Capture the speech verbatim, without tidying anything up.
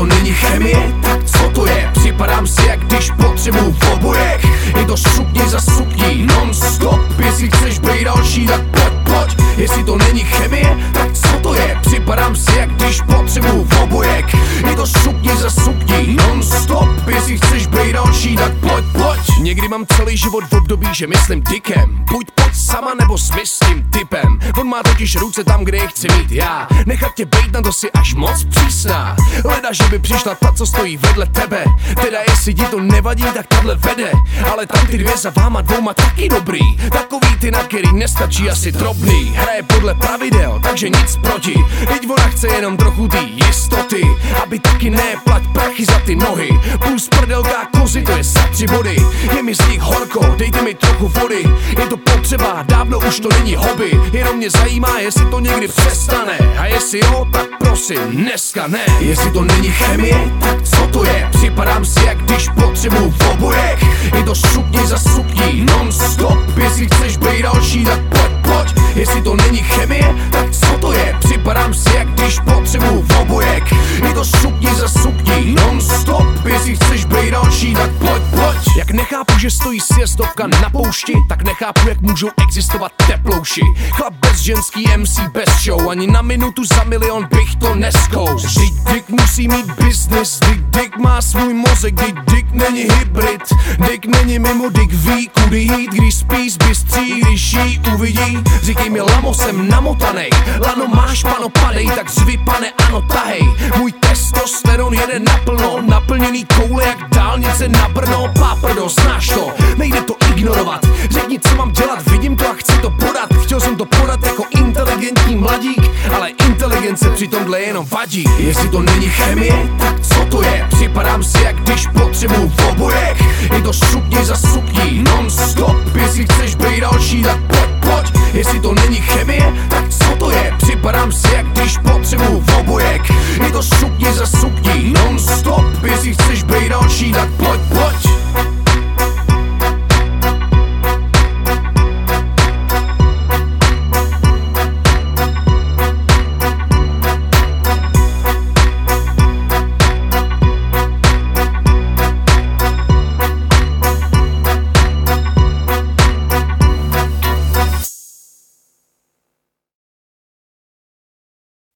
to není chemie, tak co to je? Připadám si, jak když potřebuju v obojech. Je to sukni za sukní, non-stop. Jestli chceš být další, tak pojď, pojď. Jestli to není chemie, tak co to je? Připadám si, jak když potřebuju v obojech. Je to sukni za sukní, non-stop. Jestli chceš být další, tak pojď, pojď. Někdy mám celý život v období, že myslím dikem. Buď pojď sama, nebo s tím typem. On má totiž ruce tam, kde je chci mít já. Nechat tě bejt, na to si až moc přísná. Leda, že by přišla ta, co stojí vedle tebe. Teda jestli ti to nevadí, tak tahle vede. Ale tam ty dvě za váma dvouma taky dobrý. Takový ty, na který nestačí asi drobný. Hraje podle pravidel, takže nic proti. Teď ona chce jenom trochu ty jistoty. Aby taky neplať prachy za ty nohy. Plus prdelka kozy, to je za tři body. Je mi z nich horko, dejte mi trochu vody. Je to potřeba, dávno už to není hobby. Jenom mě zajímá, jestli to někdy přestane. A jestli jo, tak prosím, dneska ne. Jestli to není chemie, tak co to je? Připadám si, jak když potřebuju v obojech. Je to sukni za sukní, non-stop. Jestli chceš být další, tak pojď, pojď. Jestli to není chemie, tak co to je? Připadám si, jak když potřebuju v obojech. Je to sukni za sukní, non-stop. Jestli chceš být další, tak pojď, pojď. Jak nechápu, že stojí sjezdovka na poušti, tak nechápu, jak můžou existovat teplouši. Chlap bez ženský em cé bez show, ani na minutu za milion bych to neskous. Vždyť Dick musí mít business, Dick Dick má svůj mozek, Dick Dick není hybrid. Dick není mimo, Dick ví kudy jít, když spí zbystří, když jí uvidí. Říkej mi, lamo, jsem namotanej, lano máš, pano, padej, tak zvy, pane, ano, tahej. Můj testosteron jede naplno, naplněný koule jak dálnice na Brno. Páprdo, znáš to, nejde to ignorovat. Řekni, co mám dělat, vidím to a chci to podat. Chtěl jsem to podat jako inteligentní mladík, ale inteligence při tomhle jenom vadí. Jestli to není chemie, tak co to je? Připadám si, jak když potřebuju v obojech. Je to sukni za sukní, non-stop. Jestli chceš být další, tak pojď, pojď. Jestli to není chemie, tak co to je? Připadám si, jak když potřebuju v obojech. Je to sukni za sukní, non-stop. Jestli chceš být další, tak pojď.